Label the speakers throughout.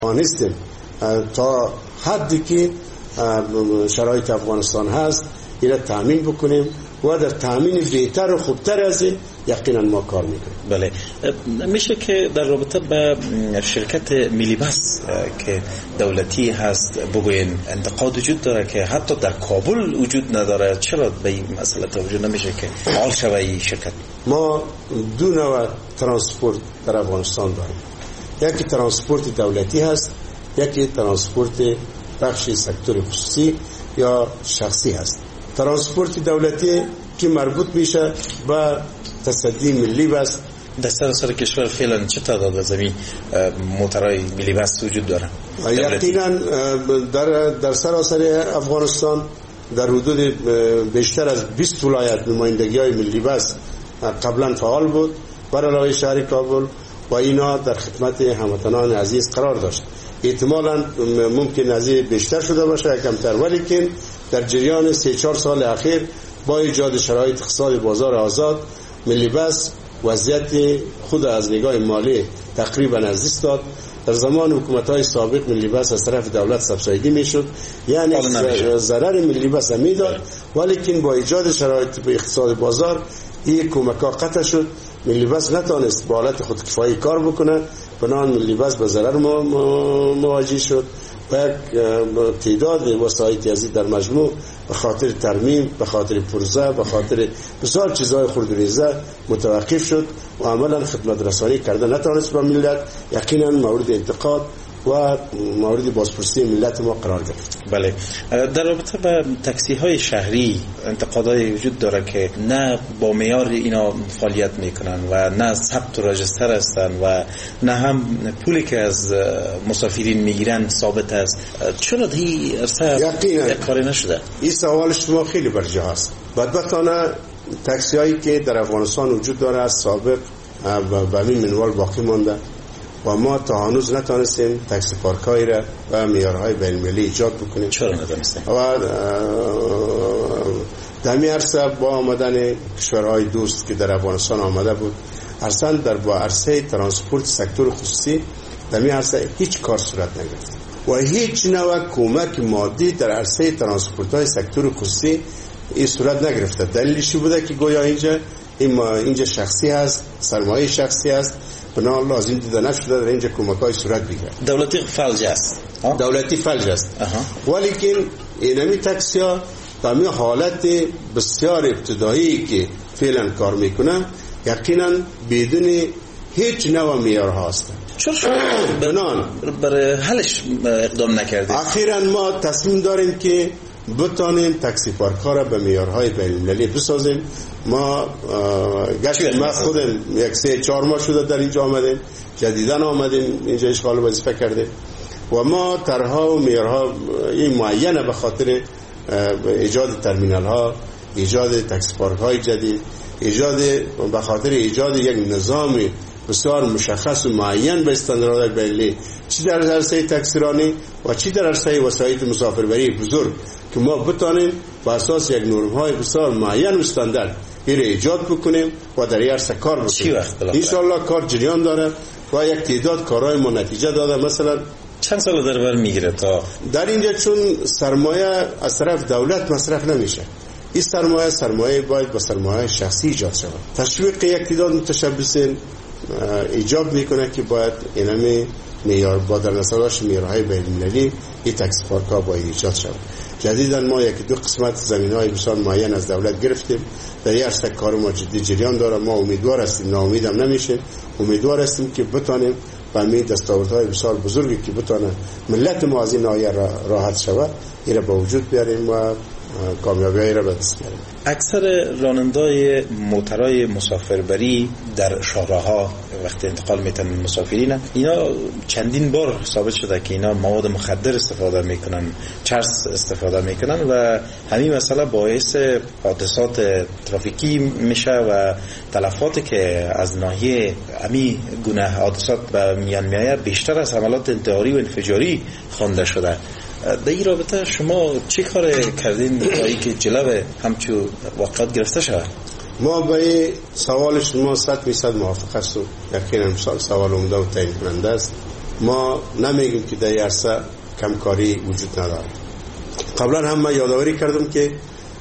Speaker 1: نیستیم تا حدی که شرایط افغانستان هست اینا تامین بکنیم و در تامین بهتر و خوبتر از این یقینا ما کار میکنیم.
Speaker 2: بله، میشه که در رابطه با شرکت ملی بس که دولتی هست بگوین انتقاد وجود داره که حتی در کابل وجود نداره، چرا به این مسئله توجه نمیشه که فعال شود این شرکت؟
Speaker 1: ما دو نوع ترانسپورت در افغانستان داریم، یکی ترانسپورت دولتی هست، یکی ترانسپورت بخش سکتور خصوصی یا شخصی هست. ترانسپورت دولتی که مربوط میشه به تصدی ملی بس.
Speaker 2: در سراسر کشور فعلا چه تعداد از این موترهای ملی بس وجود داره؟
Speaker 1: یقینا در سراسر افغانستان در حدود بیشتر از 20 ولایت نمایندگی های ملی بس قبلا فعال بود بر علاوه شهر کابل و اینا در خدمت هموطنان عزیز قرار داشت. احتمالاً ممکن از این بیشتر شده باشه کمتر، ولی که در جریان 3-4 سال اخیر با ایجاد شرایط اقتصاد بازار آزاد ملی بس وضعیت خود از نگاه مالی تقریبا از دست داد. در زمان حکومت‌های سابق ملی بس از طرف دولت سبسایدی میشد، یعنی ضرر ملی بس میداد، ولی که با ایجاد شرایط به اقتصاد بازار این کمک‌ها قطع شد. ملی بس نتونست با حالت خودکفایی کار بکنه، بنابراین ملی بس به ضرر مواجه شد و یک تعداد وسایط ازی در مجموع به خاطر ترمیم، به خاطر پروژه، به خاطر بسیار چیزهای خردریزه متوقف شد و عملا خدمت رسانی کرده نتونست به ملت. یقینا مورد انتقاد و مورد بازپرسی ملت ما قرار گرفت.
Speaker 2: بله، در رابطه با تاکسی های شهری انتقادای وجود داره که نه با معیار اینا فعالیت میکنن و نه ثبت و رجستر هستن و نه هم پولی که از مسافرین میگیرن ثابت است. چرا این عرصه کاری نشده؟
Speaker 1: این سوال شما خیلی برجا است. بدبختانه تاکسی هایی که در افغانستان وجود داره از سابق به همین منوال باقی مانده و ما تا هنوز نتونستیم تاکسی پارکایی را و معیارهای بین‌المللی ایجاد بکنیم.
Speaker 2: چرا نتونستیم؟
Speaker 1: و در این عرصه با آمدن کشورهای دوست که در افغانستان آمده بود، اصلا در با عرصه ترانسپورت سکتور خصوصی در این عرصه هیچ کار صورت نگرفت و هیچ نوع کمک مادی در عرصه ترانسپورت های سکتور خصوصی این صورت نگرفته. دلیلش بوده که گویا اینجا شخصی هست، سرمایه شخصی هست، بنا لازم دیده نشده در اینجا کمک‌های صورت بگیره.
Speaker 2: دولتی فلج است.
Speaker 1: دولتی فلج است. ولی که اینمی تاکسی‌ها در می حالت بسیار ابتدایی که فعلا کار میکنن یقینا بدون هیچ نوع معیارها هستند.
Speaker 2: چرا بنان برای حلش اقدام نکردید؟
Speaker 1: اخیراً ما تصمیم داریم که بتانیم تاکسی پارک‌ها را به معیارهای بین‌المللی بسازیم. ما خودم 1-3-4 ماه شده در اینجا آمدیم، جدیداً آمدیم اینجا اشغال وظیفه کردیم و ما طرح‌ها و معیارها این معینه به خاطر ایجاد ترمینال ها، ایجاد تاکسی پارک های جدید، به خاطر ایجاد یک نظام بسیار مشخص و معین به استانداردهای بین‌المللی، چی در عرصه تاکسی رانی و چی در عرصه وسایط مسافربری بزرگ، که ما بتانیم با اساس یک نرم‌های بسیار معین و استاندارد این را ایجاد بکنیم و در این عرصه کار بکنیم. ان شاء الله کار جریان داره و یک تعداد کارهای ما نتیجه داده. مثلا
Speaker 2: چند سال در بر میگیره تا
Speaker 1: در اینجا چون سرمایه از طرف دولت مصرف نمیشه، این سرمایه باید با سرمایه شخصی ایجاد شود. تشویق یک تعداد متشبثین ایجاب میکنه که باید اینمی معیار با در نظرش معیارهای بین‌المللی این تاکسی پارک‌ها باید ایجاد شود. جدیداً ما 1-2 قسمت زمین‌های بسیار معین از دولت گرفتیم. در این عرصه کار ما جدی جریان داره. ما امیدوار هستیم، ناامید هم نمیشیم، امیدوار هستیم که بتونیم با می دستاوردهای بسیار بزرگی که بتونه ملت ما از این ناحیه راحت شود این را به وجود بیاریم و کامیابی را به دست بیاریم.
Speaker 2: اکثر رانندای موترهای مسافربری در شهرها وقتی انتقال میتن مسافرین، اینا چندین بار ثابت شده که اینا مواد مخدر استفاده میکنن، چرس استفاده میکنن و همین مسئله باعث حادثات ترافیکی میشه و تلفاتی که از ناحیه همین گونه حادثات به میان میآید بیشتر از حملات انتحاری و انفجاری خوانده شده. در این رابطه شما چه کار کردین تا اینکه جلوه همچون واقعات گرفته شود؟
Speaker 1: ما به سوال شما 100% موافق هستیم. یقینا سوال عمده و تعیین کننده است. ما نمیگیم که در عرصه کمکاری وجود نداره. قبلا هم من یادآوری کردم که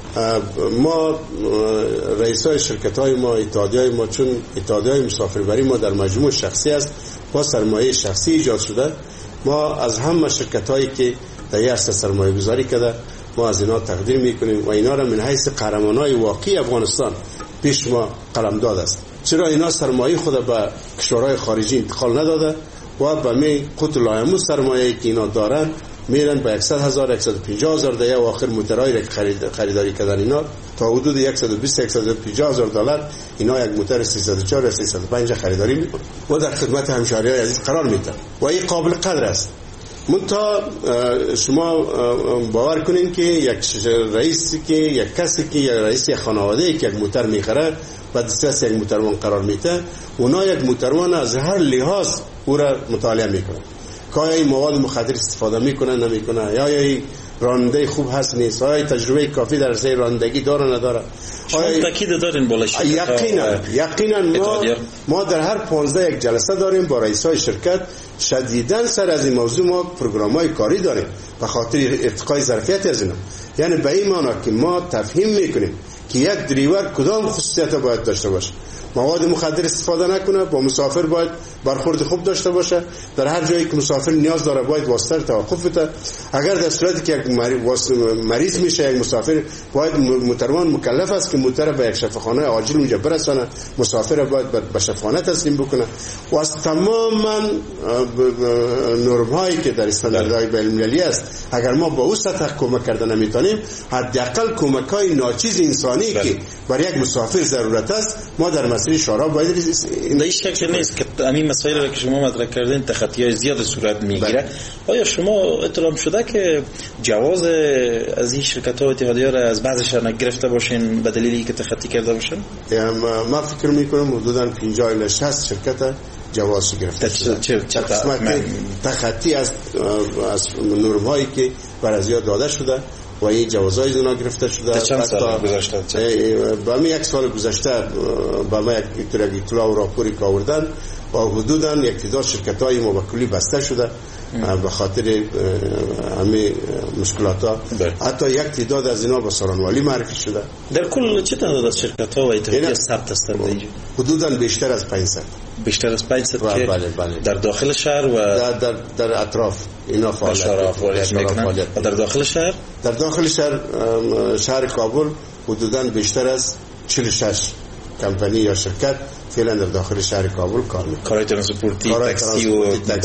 Speaker 1: ما رئیسای شرکت‌های ما، اتحادیه‌های ما، چون اتحادیه‌های مسافربری ما در مجموع شخصی است، با سرمایه شخصی ایجاد شده، ما از همه شرکت‌هایی که در عرصه سرمایه گذاری کرده ما از اینا تقدیر میکنیم و اینا را من حیث قهرمانای واقعی افغانستان پیش ما قلمداد است. چرا اینا سرمایه خود به کشورهای خارجی انتقال نداده و به می قوت لایمو سرمایه‌ای که اینا دارن میرن به 100,000 150,000 دیگه و آخر موترایی را خریداری کردن اینا تا حدود 120 150,000 دلار اینا یک موتر 304 یا 305 خریداری میکنن و در خدمت همشهری‌های عزیز قرار میدن و این قابل قدر است. منتها شما باور کنین که یک رئیسی که یک کسی که یک رئیس خانواده که یک موتر میخره و دسترس یک موتروان قرار میده، اونا یک موتروان از هر لحاظ او را مطالعه میکنن که آیا این مواد مخدر استفاده میکنه نمیکنه، یا این راننده خوب هست نیست، آیا تجربه کافی در راه رانندگی داره نداره.
Speaker 2: شما تاکید دارین بالا
Speaker 1: یقینا ما در هر 15 یک جلسه داریم با رئیسای شرکت، شدیداً سر از این موضوع ما پروگرام‌های کاری داریم به خاطر ارتقای ظرفیت از اینا. یعنی به این معنی که ما تفهیم میکنیم که یک دریور کدام خصوصیت باید داشته باشه، مواد مخدر استفاده نکنه، با مسافر باید برخورد خوب داشته باشه، در هر جایی که مسافر نیاز داره باید واسطه توقف بده. اگر در صورتی که یک مریض میشه یک مسافر، باید موتروان مکلف است که موتر به یک شفاخانه عاجل اونجا برسانه، مسافر باید به شفاخانه تسلیم بکنه و از تماما نرم‌هایی که در استانداردهای بین‌المللی است اگر ما با او سطح کمک کردن نمیتونیم، حداقل کمک‌های ناچیز انسانی که برای یک مسافر ضرورت است ما در مسیر شورا باید
Speaker 2: این شکل نیست که همین مسائل را که شما مطرح کردین تخطی‌های زیاد صورت میگیره. آیا شما اطلاع شده که جواز از این شرکت‌ها و اتحادیه‌ها را از بعضشان گرفته باشین به دلیلی که تخطی کرده باشن؟
Speaker 1: ما فکر می‌کنم حدوداً 50 الی 60 شرکت جواز گرفته شده. تخطی از نرم‌هایی که بر ازیا داده شده و این جوازهای اونا گرفته شده.
Speaker 2: چند سال گذشته؟
Speaker 1: با من یک سال گذشته با من یک اطلاع و راپوری که آوردن و حدوداً یک تعداد شرکت‌های ما به کلی بسته شده به خاطر همه مشکلات‌ها. حتی یک تعداد از اینا به سارانوالی معرفی شده.
Speaker 2: در کل چه تعداد از شرکت‌ها و اتحادیه‌ها ثبت هستند اینجا؟
Speaker 1: حدوداً بیشتر از 500.
Speaker 2: بیشتر از 500 که
Speaker 1: بله.
Speaker 2: در داخل شهر و
Speaker 1: در اطراف اینا فعالیت
Speaker 2: میکنن. و در داخل شهر؟
Speaker 1: در داخل شهر کابل حدوداً بیشتر از 46 کمپانی یا شرکت فعلا در داخل شهر کابل کار میکنن.
Speaker 2: کارهای ترانسپورتی، تاکسی و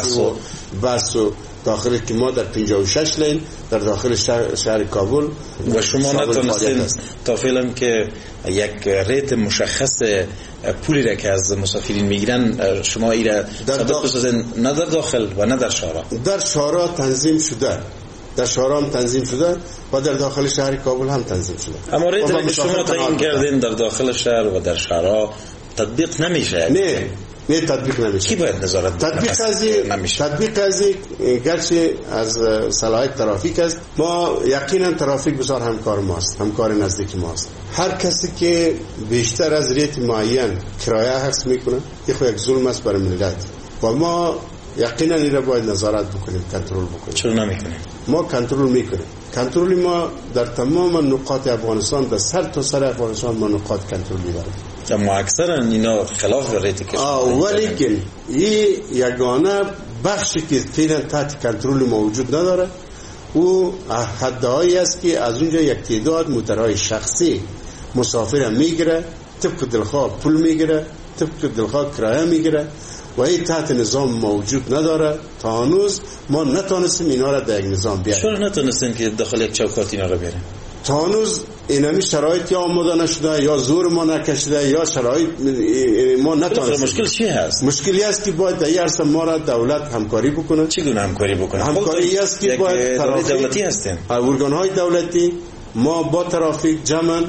Speaker 1: بس و داخل که ما در 56 لین در داخل شهر کابل.
Speaker 2: و شما نتونستین تا فعلا که یک ریت مشخص پولی را که از مسافرین میگیرن شما ایره ثابت بسازین، نه در داخل و نه در شهرها؟
Speaker 1: در شهرها تنظیم شده، در شهرها هم تنظیم شده و در داخل شهر کابل هم تنظیم شده.
Speaker 2: اما ریت را که شما تعیین کردین در داخل شهر و در شهرها تطبیق نمیشه؟
Speaker 1: نه تطبیق نمیشه.
Speaker 2: کی باید نظارت
Speaker 1: تطبیق از گرچه از صلاحیت ترافیک است، ما یقینا ترافیک بسیار همکار ماست، همکار نزدیک ماست. هر کسی که بیشتر از ریت معین کرایه حفظ میکنه این خود یک ظلم است برای ملت و ما یقینا این را باید نظارت بکنیم، کنترل بکنیم.
Speaker 2: چرا نمیکنیم؟
Speaker 1: ما کنترل میکنیم. کنترل ما در تمام نقاط افغانستان، در سر تا سر افغانستان ما نقاط کنترلی داریم.
Speaker 2: اما اکثرا اینا خلاف ریتی که
Speaker 1: ولیکن این یگانه بخشی که فعلا تحت کنترل موجود نداره او حدهایی است که از اونجا یک تعداد موترهای شخصی مسافر میگیره، طبق دلخواه پول میگیره، طبق دلخواه کرایه میگیره و این تحت نظام موجود نداره. تا هنوز ما نتونستیم اینا را در یک نظام بیاریم.
Speaker 2: چرا نتونستیم که داخل یک چوکات اینا را بیاریم؟
Speaker 1: تا هنوز اینمی شرایط یا آماده نشده یا زور ما نکشیده یا شرایط ما نتونستیم.
Speaker 2: مشکل چی هست؟
Speaker 1: مشکلی است که باید در عرصه ما را دولت همکاری بکنه.
Speaker 2: چگونه همکاری بکنه؟
Speaker 1: همکاری است که باید
Speaker 2: دولتی هستیم،
Speaker 1: ارگان‌های دولتی ما با ترافیک جمعاً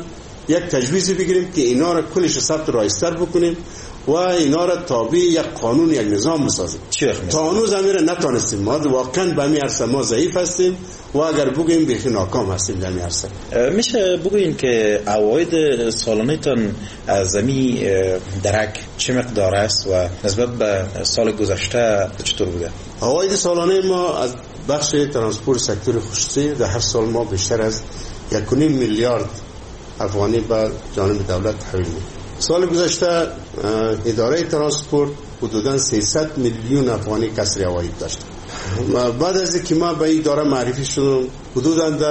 Speaker 1: یک تجویزی بگیریم که اینا را کلش ثبت رایستر بکنیم و اینا را تابع یک قانون، یک نظام بسازیم. تا هنوز امیر نتانستیم. ما واقعا به همین عرصه ما ضعیف هستیم و اگر بگیم بیخی ناکام هستیم در همین عرصه.
Speaker 2: میشه بگوین که عواید سالانه تان از زمین درک چه مقدار است و نسبت به سال گذشته چطور بوده؟
Speaker 1: عواید سالانه ما از بخش ترانسپورت سکتور خصوصی در هر سال ما بیشتر از 1.5 میلیارد افغانی به جانب دولت تحویل میدیم. سال گذشته اداره ترانسپورت حدوداً 300 میلیون افغانی کسری عواید داشت. بعد از اینکه ما به این اداره معرفی شدم، حدوداً در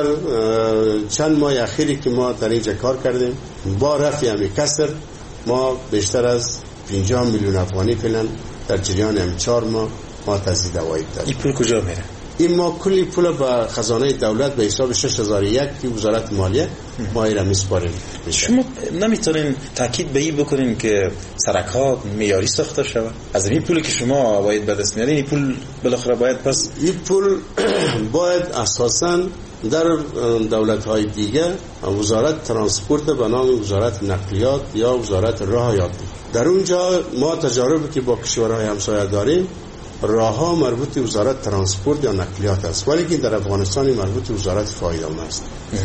Speaker 1: چند ماه اخیری که ما در اینجا کار کردیم، با رفع همین کسر ما بیشتر از 50 میلیون افغانی فعلا در جریان هم 4 ماه ما تزدید عواید داشت.
Speaker 2: این پول کجا میره؟
Speaker 1: این ما کلی پول به خزانه دولت به حساب 6001 که وزارت مالیه ما ایرا میسپاریم.
Speaker 2: شما نمیتونین تاکید به این بکنین که سرک ها معیاری ساخته شود؟ از این پولی که شما باید به دست میارین، این پول بالاخره باید پس
Speaker 1: این پول باید اساساً در دولت های دیگه وزارت ترانسپورت به نام وزارت نقلیات یا وزارت راه یابی، در اونجا ما تجاربی که با کشورهای همسایه داریم راهها مربوط به وزارت ترانسپورت یا نقلیات است، ولی که در افغانستان مربوط به وزارت فایده‌مند است.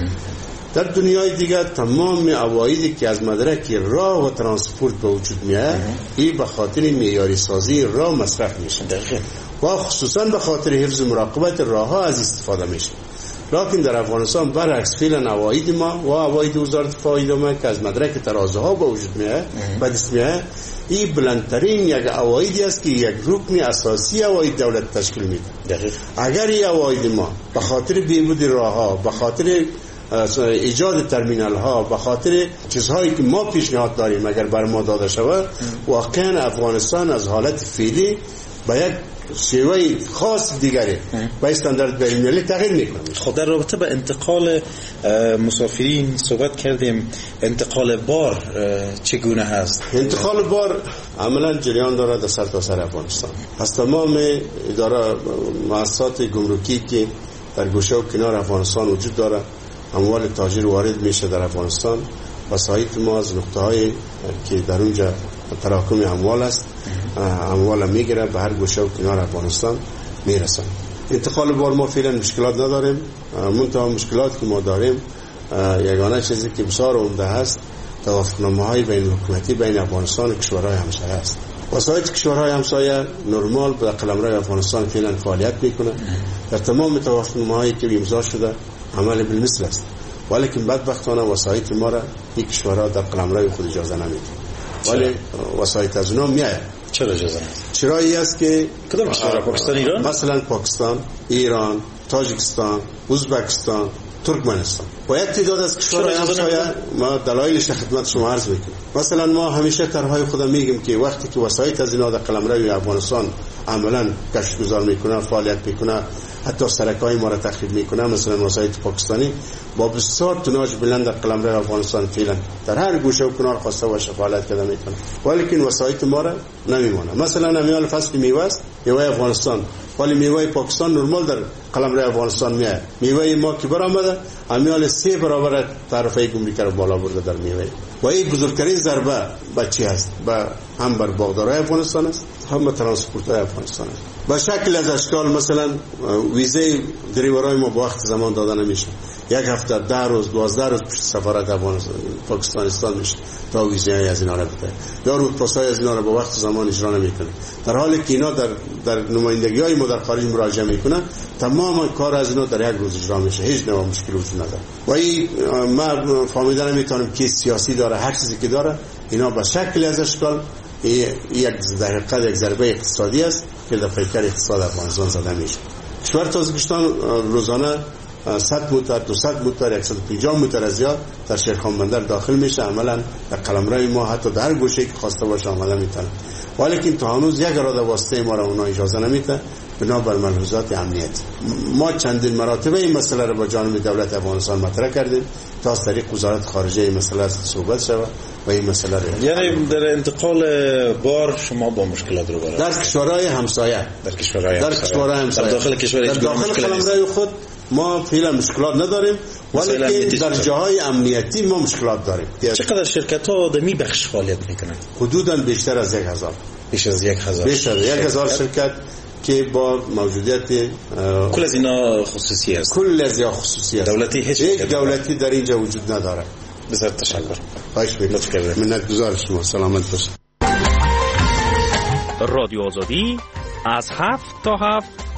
Speaker 1: در دنیای دیگر تمام عوایدی که از مدرک راه و ترانسپورت به وجود میاد این به خاطر معیاری سازی راه مصرف میشه و خصوصا به خاطر حفظ مراقبت راهها از استفاده میشه. لکن در افغانستان برعکس فعلا عواید ما و عواید وزارت فایده‌مند که از مدرک ترازوها به وجود میاد به دست میاد، این بلندترین یک عوایدی است که یک رکن اساسی عواید دولت تشکیل میده. اگر این عواید ما به خاطر بهبود راهها، به خاطر ایجاد ترمینال ها، به خاطر چیزهایی که ما پیشنهاد داریم اگر بر ما داده شود، واقعا افغانستان از حالت فعلی به یک شیوه خاص دیگری با استاندارد بین‌المللی تغییر میکنه.
Speaker 2: خب در رابطه با انتقال مسافرین صحبت کردیم. انتقال بار چگونه هست؟
Speaker 1: انتقال بار عملا جریان داره در سرتاسر افغانستان. از تمام اداره مؤسسات گمرکی که در گوشه و کنار افغانستان وجود داره، اموال تاجر وارد میشه در افغانستان و سایت ما از نقطه‌های که در اونجا تراکم اموال است، اموال میگیره به هر گوشه و کنار افغانستان میرسن. انتقال بار ما فعلا مشکلات نداریم، منتها مشکلات که ما داریم یگانه چیزی که بسیار عمده است توافقنامه‌های بین حکومتی بین افغانستان و کشورهای همسایه است. وسایط کشورهای همسایه نرمال به قلمرو افغانستان فعلا فعالیت میکنه. در تمام توافقنامه‌هایی که امضا شده عمل بالمثل است، ولیکن بدبختانه وسایط ما را این کشورها در قلمرو خود اجازه نمیده. ولی وسایط از اونا میاد.
Speaker 2: چرا اجازه نمیده؟
Speaker 1: چرایی است که
Speaker 2: کدام کشورها؟ پاکستان، ایران؟
Speaker 1: مثلا پاکستان، ایران، تاجیکستان، ازبکستان، ترکمنستان و یک تعداد از کشورهای همسایه ما دلایلش خدمت شما عرض میکنیم. مثلا ما همیشه طرحهای خودم میگیم که وقتی که وسایط از اینا در قلمرو افغانستان عملا گشتگذار میکنه، فعالیت میکنه، حتی سرکای ما را تخریب میکنه، مثلا وسایط پاکستانی با بسیار توناژ بلند در قلمرو افغانستان فعلا در هر گوشه و کنار خواسته باشه فعالیت کرده میکنه، ولیکن وسایط ما را نمیمونه. مثلا امیال فصل میوه است، میوه افغانستان، ولی میوه پاکستان نرمال در قلمرو افغانستان میاد. میوه ما که برآمده امیال 3 برابر تعرفه گمرکی را بالا برده در میوه و این بزرگترین ضربه به چی است؟ به هم بر باغدارای افغانستان است، هم به ترانسپورت‌های افغانستان است. به شکل از اشکال مثلا ویزه دریورای ما با وقت زمان داده نمیشه، یک هفته 10 روز 12 روز پیش سفارت افغانستان پاکستان میشه تا ویزه از اینا را بده، یا رودپاسای از اینا را با وقت زمان اجرا نمیکنه، در حالی که اینا در نمایندگی‌های ما در خارج مراجعه میکنن تمام کار از اینا در یک روز اجرا میشه، هیچ نوع مشکلی وجود نداره. و این ما فهمیدن نمیتونیم که سیاسی داره، هر چیزی که داره اینا به شکل از اشکال یک ضربه اقتصادی است که در پیکر اقتصاد افغانستان زده میشه. کشور تاجیکستان روزانه 100 موتر 200 موتر 150 موتر از زیاد در شیرخان بندر داخل میشه، عملا در قلمرو ما حتی در گوشه که خواسته باشه آمده میتونه، ولیکن تا هنوز یک اراده واسطه ما را اونا اجازه نمیده بنابر ملحوظات امنیت. ما چندین مراتب این مسئله را با جانب دولت افغانستان مطرح کردیم تا از طریق وزارت خارجه این مسئله صحبت شود و این مسئله را،
Speaker 2: یعنی در انتقال بار شما با مشکلات رو برای
Speaker 1: در کشورهای همسایه در داخل کشور
Speaker 2: در داخل
Speaker 1: قلمرو خود ما فعلا مشکلات نداریم، ولی که در جاهای امنیتی ما مشکلات داریم.
Speaker 2: چقدر شرکت ها در می بخش فعالیت میکنن؟
Speaker 1: حدوداً بیشتر از 1000.
Speaker 2: بیش از 1000.
Speaker 1: بیشتر از 1000 شرکت که با موجودیت
Speaker 2: کل از اینا خصوصی است.
Speaker 1: کل از اینا خصوصی است.
Speaker 2: دولتی هیچ
Speaker 1: دولتی در اینجا وجود نداره.
Speaker 2: بسیار تشکر.
Speaker 1: خواهش می‌کنم. منتظر شما. سلامت باشید.
Speaker 3: رادیو آزادی از 7 تا 7